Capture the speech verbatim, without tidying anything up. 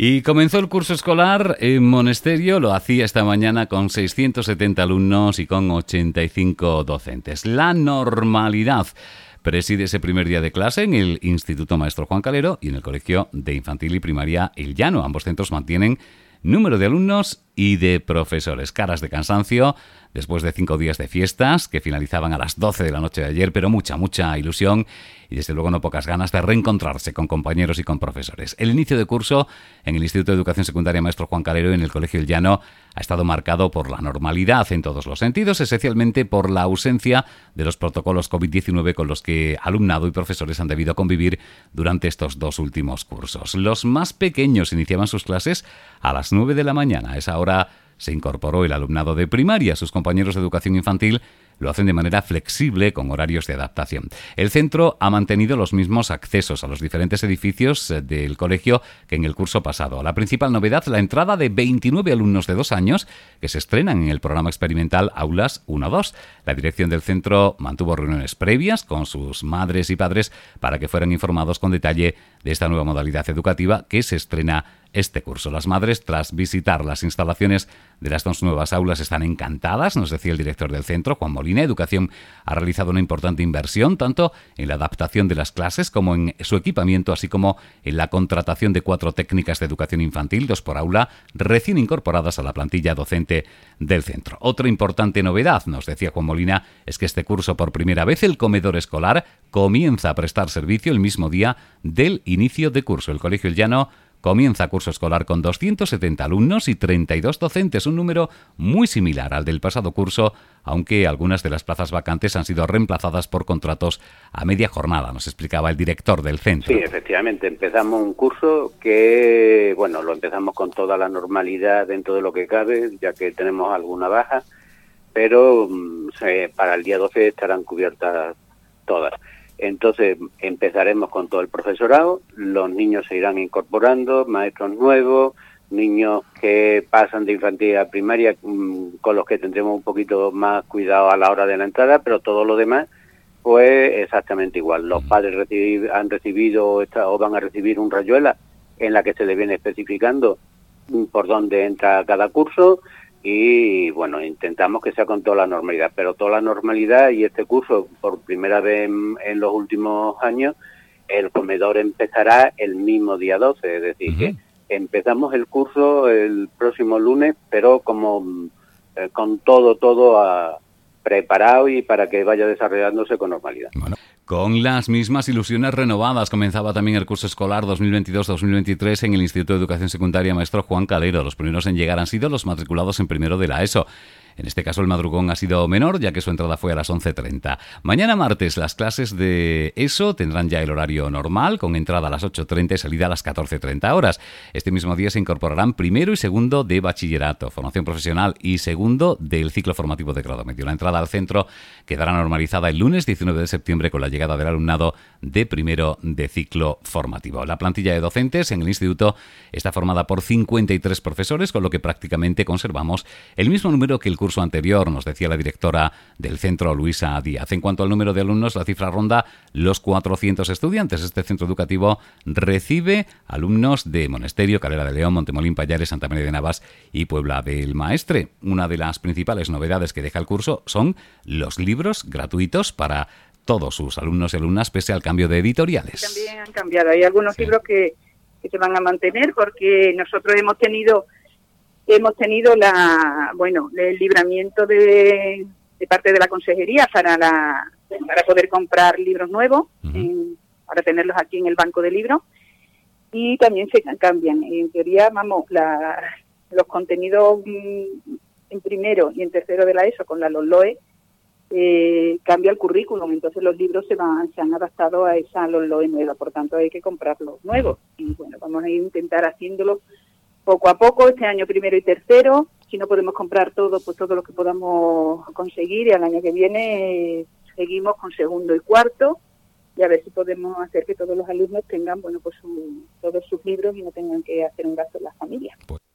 Y comenzó el curso escolar en Monesterio, lo hacía esta mañana con seiscientos setenta alumnos y con ochenta y cinco docentes. La normalidad preside ese primer día de clase en el Instituto Maestro Juan Calero y en el Colegio de Infantil y Primaria El Llano. Ambos centros mantienen número de alumnos y de profesores. Caras de cansancio después de cinco días de fiestas que finalizaban a las doce de la noche de ayer, pero mucha, mucha ilusión y desde luego no pocas ganas de reencontrarse con compañeros y con profesores. El inicio de curso en el Instituto de Educación Secundaria Maestro Juan Calero y en el Colegio El Llano ha estado marcado por la normalidad en todos los sentidos, esencialmente por la ausencia de los protocolos covid diecinueve con los que alumnado y profesores han debido convivir durante estos dos últimos cursos. Los más pequeños iniciaban sus clases a las nueve de la mañana. A esa hora se incorporó el alumnado de primaria. Sus compañeros de educación infantil lo hacen de manera flexible con horarios de adaptación. El centro ha mantenido los mismos accesos a los diferentes edificios del colegio que en el curso pasado. La principal novedad, la entrada de veintinueve alumnos de dos años que se estrenan en el programa experimental Aulas uno dos. La dirección del centro mantuvo reuniones previas con sus madres y padres para que fueran informados con detalle de esta nueva modalidad educativa que se estrena este curso. Las madres, tras visitar las instalaciones de las dos nuevas aulas, están encantadas, nos decía el director del centro, Juan Molina. Educación ha realizado una importante inversión tanto en la adaptación de las clases como en su equipamiento, así como en la contratación de cuatro técnicas de educación infantil, dos por aula, recién incorporadas a la plantilla docente del centro. Otra importante novedad, nos decía Juan Molina, es que este curso, por primera vez, el comedor escolar comienza a prestar servicio el mismo día del inicio de curso. El Colegio El Llano comienza curso escolar con doscientos setenta alumnos y treinta y dos docentes, un número muy similar al del pasado curso, aunque algunas de las plazas vacantes han sido reemplazadas por contratos a media jornada, nos explicaba el director del centro. Sí, efectivamente, empezamos un curso que, bueno, lo empezamos con toda la normalidad dentro de lo que cabe, ya que tenemos alguna baja, pero se, para el día doce estarán cubiertas todas. Entonces empezaremos con todo el profesorado, los niños se irán incorporando, maestros nuevos, niños que pasan de infantil a primaria, con los que tendremos un poquito más cuidado a la hora de la entrada, pero todo lo demás pues exactamente igual. Los padres recibir, han recibido o van a recibir un rayuela en la que se les viene especificando por dónde entra cada curso. Y bueno, intentamos que sea con toda la normalidad, pero toda la normalidad, y este curso por primera vez en, en los últimos años, el comedor empezará el mismo día doce, es decir, uh-huh. que empezamos el curso el próximo lunes, pero como eh, con todo, todo a, preparado y para que vaya desarrollándose con normalidad. Bueno. Con las mismas ilusiones renovadas comenzaba también el curso escolar dos mil veintidós dos mil veintitrés en el Instituto de Educación Secundaria Maestro Juan Calero. Los primeros en llegar han sido los matriculados en primero de la ESO. En este caso el madrugón ha sido menor, ya que su entrada fue a las once treinta. Mañana martes las clases de ESO tendrán ya el horario normal, con entrada a las ocho treinta y salida a las catorce treinta horas. Este mismo día se incorporarán primero y segundo de bachillerato, formación profesional y segundo del ciclo formativo de grado medio. La entrada al centro quedará normalizada el lunes diecinueve de septiembre con la llegada del alumnado de primero de ciclo formativo. La plantilla de docentes en el instituto está formada por cincuenta y tres profesores, con lo que prácticamente conservamos el mismo número que el curso anterior, nos decía la directora del centro, Luisa Díaz. En cuanto al número de alumnos, la cifra ronda los cuatrocientos estudiantes. Este centro educativo recibe alumnos de Monesterio, Calera de León, Montemolín, Pallares, Santa María de Navas y Puebla del Maestre. Una de las principales novedades que deja el curso son los libros gratuitos para todos sus alumnos y alumnas, pese al cambio de editoriales. También han cambiado. Hay algunos sí. libros que, que se van a mantener, porque nosotros hemos tenido hemos tenido la bueno el libramiento de, de parte de la consejería para la para poder comprar libros nuevos, uh-huh. en, para tenerlos aquí en el banco de libros, y también se cambian. En teoría, vamos, la, los contenidos en primero y en tercero de la ESO con la LOMLOE, Eh, cambia el currículum, entonces los libros se van se han adaptado a esa LOMLOE nueva, por tanto hay que comprarlos nuevos, y bueno, vamos a intentar haciéndolo poco a poco, este año primero y tercero. Si no podemos comprar todo, pues todo lo que podamos conseguir, y al año que viene eh, seguimos con segundo y cuarto, y a ver si podemos hacer que todos los alumnos tengan, bueno, pues su, todos sus libros y no tengan que hacer un gasto en las familias. Pues